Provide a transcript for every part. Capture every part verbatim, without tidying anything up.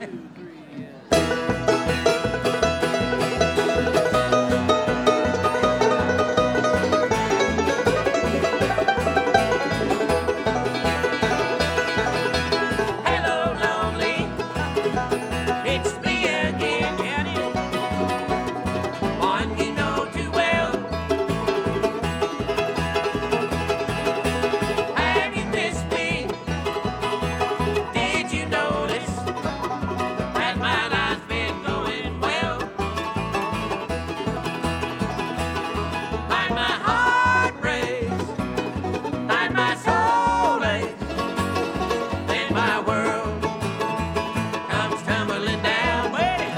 Hello, lonely. It's me again, Janet. One you know too well. Have you missed me? Did you notice that my life's been going well? Like my heart breaks, like my soul aches, then my world comes tumbling down. Well,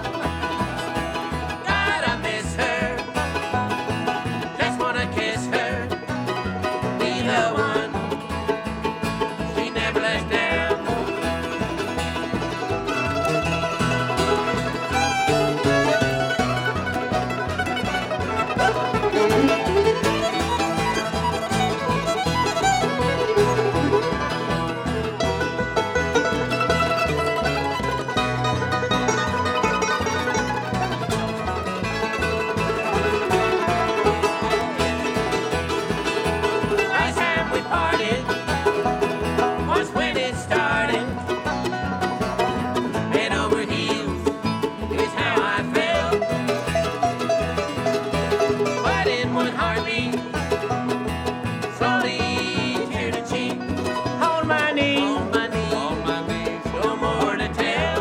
God, I miss her. Just wanna kiss her. Be the one she never lets down. Last time we parted was when it started. Head over heels is how I felt. But in one heartbeat, slowly cheer to cheek. Hold my knee, hold my knee, hold my knee. No more to tell.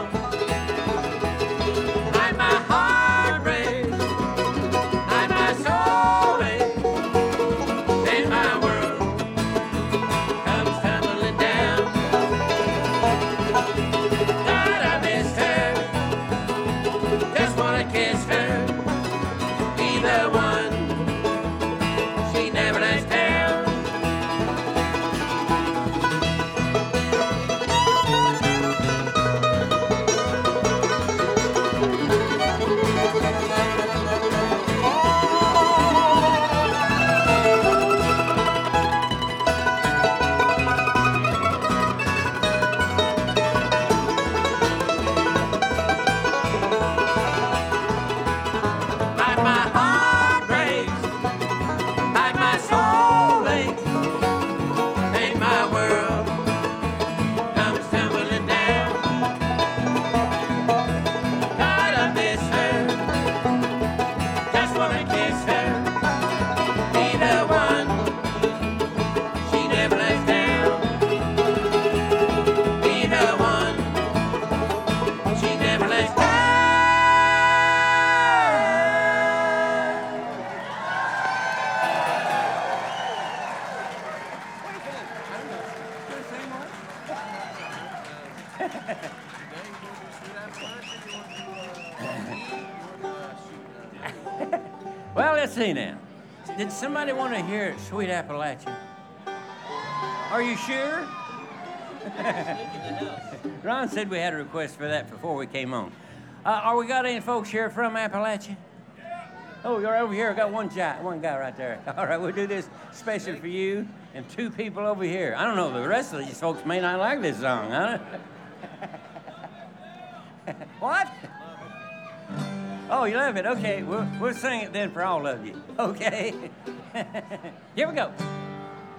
Like my heart breaks, like my soul aches, then my world comes tumbling down. God, I miss her. Just wanna kiss her. Be the one she never lets down. Like my heart breaks, like my soul aches, then my world comes tumbling down. God, I miss her. Just wanna kiss her. Be the one she never lets down. Be the one she never lets down. Well, let's see now. Did somebody want to hear Sweet Appalachia? Are you sure? Ron said we had a request for that before we came on. Uh, are we got any folks here from Appalachia? Oh, you're over here. I got one guy, one guy right there. All right, we'll do this special for you and two people over here. I don't know, the rest of these folks may not like this song, huh? What? Oh, you love it? Okay, we'll, we'll sing it then for all of you. Okay? Here we go.